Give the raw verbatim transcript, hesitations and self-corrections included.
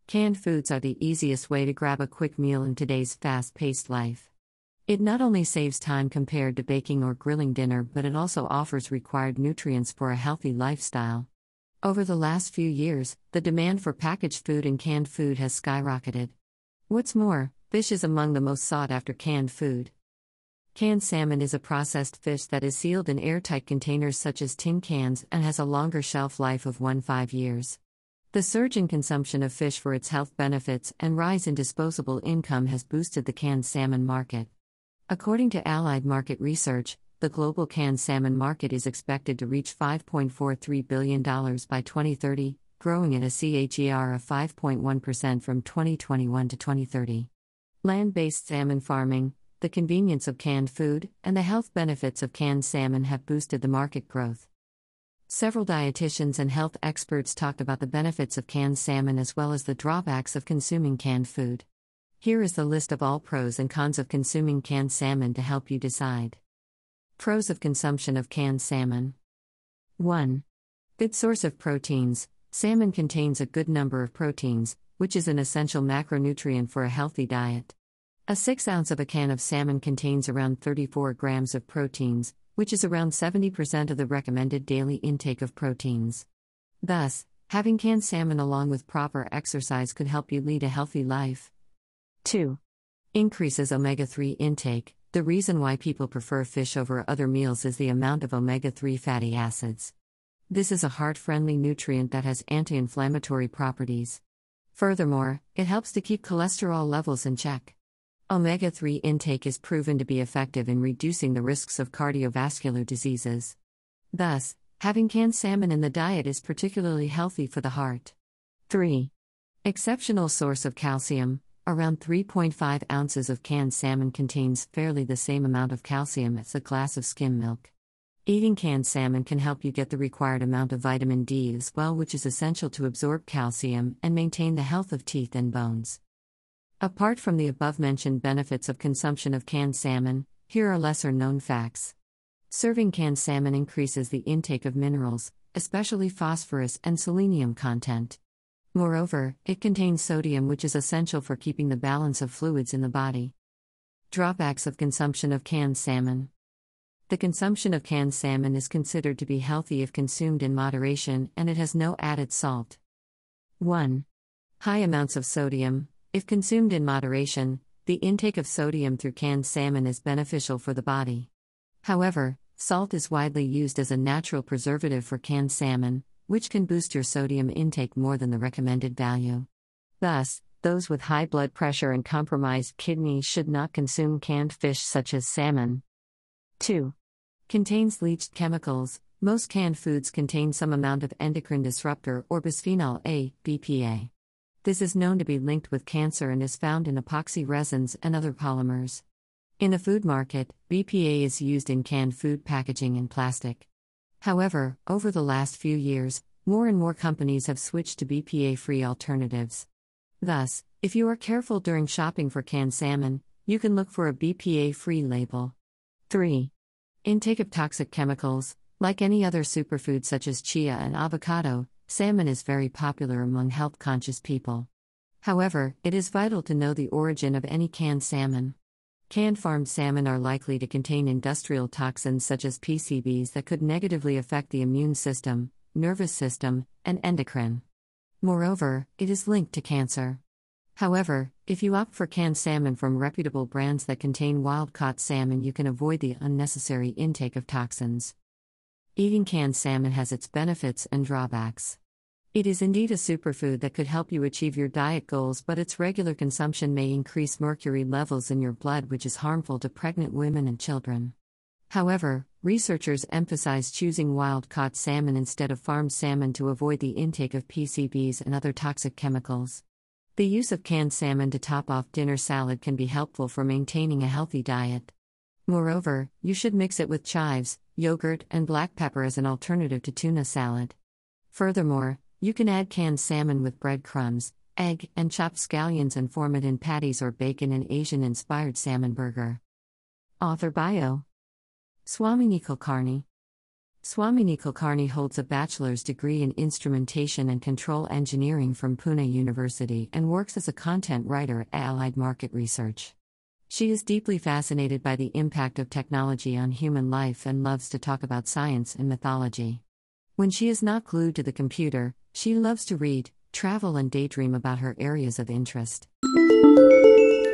Canned foods are the easiest way to grab a quick meal in today's fast-paced life. It not only saves time compared to baking or grilling dinner, but it also offers required nutrients for a healthy lifestyle. Over the last few years, the demand for packaged food and canned food has skyrocketed. What's more, fish is among the most sought-after canned food. Canned salmon is a processed fish that is sealed in airtight containers such as tin cans and has a longer shelf life of one to five years. The surge in consumption of fish for its health benefits and rise in disposable income has boosted the canned salmon market. According to Allied Market Research, the global canned salmon market is expected to reach five point four three billion dollars by twenty thirty, growing at a C A G R of five point one percent from twenty twenty-one to twenty thirty. Land-based salmon farming, the convenience of canned food, and the health benefits of canned salmon have boosted the market growth. Several dietitians and health experts talked about the benefits of canned salmon as well as the drawbacks of consuming canned food. Here is the list of all pros and cons of consuming canned salmon to help you decide. Pros of consumption of canned salmon. one. Good source of proteins. Salmon contains a good number of proteins, which is an essential macronutrient for a healthy diet. A six ounce of a can of salmon contains around thirty-four grams of proteins, which is around seventy percent of the recommended daily intake of proteins. Thus, having canned salmon along with proper exercise could help you lead a healthy life. two. Increases omega three intake. The reason why people prefer fish over other meals is the amount of omega three fatty acids. This is a heart-friendly nutrient that has anti-inflammatory properties. Furthermore, it helps to keep cholesterol levels in check. omega three intake is proven to be effective in reducing the risks of cardiovascular diseases. Thus, having canned salmon in the diet is particularly healthy for the heart. three. Exceptional source of calcium. Around three point five ounces of canned salmon contains fairly the same amount of calcium as a glass of skim milk. Eating canned salmon can help you get the required amount of vitamin D as well, which is essential to absorb calcium and maintain the health of teeth and bones. Apart from the above-mentioned benefits of consumption of canned salmon, here are lesser-known facts. Serving canned salmon increases the intake of minerals, especially phosphorus and selenium content. Moreover, it contains sodium, which is essential for keeping the balance of fluids in the body. Drawbacks of consumption of canned salmon. The consumption of canned salmon is considered to be healthy if consumed in moderation, and it has no added salt. one. High amounts of sodium. If consumed in moderation, the intake of sodium through canned salmon is beneficial for the body. However, salt is widely used as a natural preservative for canned salmon, which can boost your sodium intake more than the recommended value. Thus, those with high blood pressure and compromised kidneys should not consume canned fish such as salmon. two. Contains leached chemicals. Most canned foods contain some amount of endocrine disruptor or bisphenol A, B P A. This is known to be linked with cancer and is found in epoxy resins and other polymers. In the food market, B P A is used in canned food packaging and plastic. However, over the last few years, more and more companies have switched to B P A-free alternatives. Thus, if you are careful during shopping for canned salmon, you can look for a B P A-free label. three. Intake of toxic chemicals. Like any other superfood such as chia and avocado, salmon is very popular among health-conscious people. However, it is vital to know the origin of any canned salmon. Canned farmed salmon are likely to contain industrial toxins such as P C Bs that could negatively affect the immune system, nervous system, and endocrine. Moreover, it is linked to cancer. However, if you opt for canned salmon from reputable brands that contain wild-caught salmon, you can avoid the unnecessary intake of toxins. Eating canned salmon has its benefits and drawbacks. It is indeed a superfood that could help you achieve your diet goals, but its regular consumption may increase mercury levels in your blood, which is harmful to pregnant women and children. However, researchers emphasize choosing wild-caught salmon instead of farmed salmon to avoid the intake of P C Bs and other toxic chemicals. The use of canned salmon to top off dinner salad can be helpful for maintaining a healthy diet. Moreover, you should mix it with chives, yogurt, and black pepper as an alternative to tuna salad. Furthermore, you can add canned salmon with breadcrumbs, egg, and chopped scallions and form it in patties or bake in an Asian-inspired salmon burger. Author bio. Swami Kulkarni. Swamini Kulkarni holds a bachelor's degree in instrumentation and control engineering from Pune University and works as a content writer at Allied Market Research. She is deeply fascinated by the impact of technology on human life and loves to talk about science and mythology. When she is not glued to the computer, she loves to read, travel, and daydream about her areas of interest.